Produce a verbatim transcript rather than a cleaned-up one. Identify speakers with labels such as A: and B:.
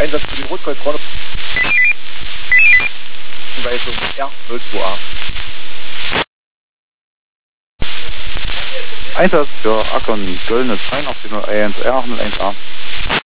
A: Einsatz für die Rotkreuzrolle. Weisung R null zwei A.
B: Einsatz für Ackern Göllnes eins null eins R null eins A.